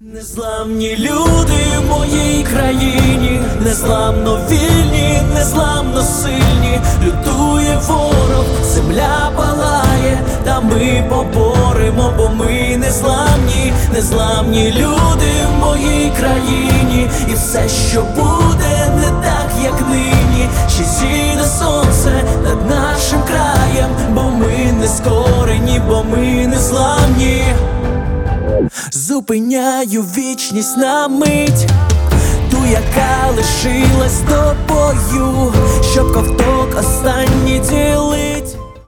Незламні люди в моїй країні, незламно вільні, незламно сильні. Лютує ворог, земля палає, та ми поборемо, бо ми незламні. Незламні люди в моїй країні, і все, що буде не так, як нині. Ще зійде сонце над нашим краєм, бо ми не скорені, бо ми незламні. Зупиняю вічність на мить, ту, яка лишилась тобою, щоб ковток останній ділить.